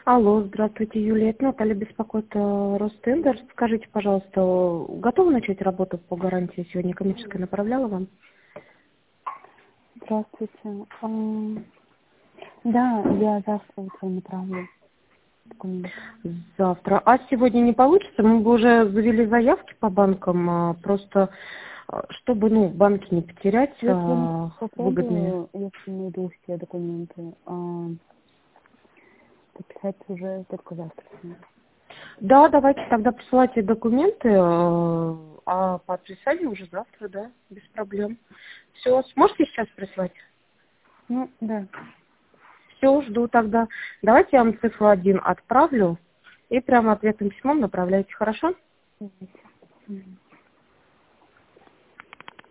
Алло, здравствуйте, Юлия. Это Наталья беспокоит Ростендер. Скажите, пожалуйста, готовы начать работу по гарантии? Сегодня коммерческая направляла вам? Здравствуйте. Да, я завтра утром направлю документы. Завтра. А сегодня не получится? Мы бы уже завели заявки по банкам, просто чтобы, банки не потерять, Я выгодные. попробую, если найду все документы, подписать уже только завтра. Да, давайте тогда присылайте документы, а подписание уже завтра, да, без проблем. Все, сможете сейчас прислать? Ну, да. Все, жду тогда. Давайте я вам цифру 1 отправлю и прямо ответным письмом направляйте, хорошо? Давайте.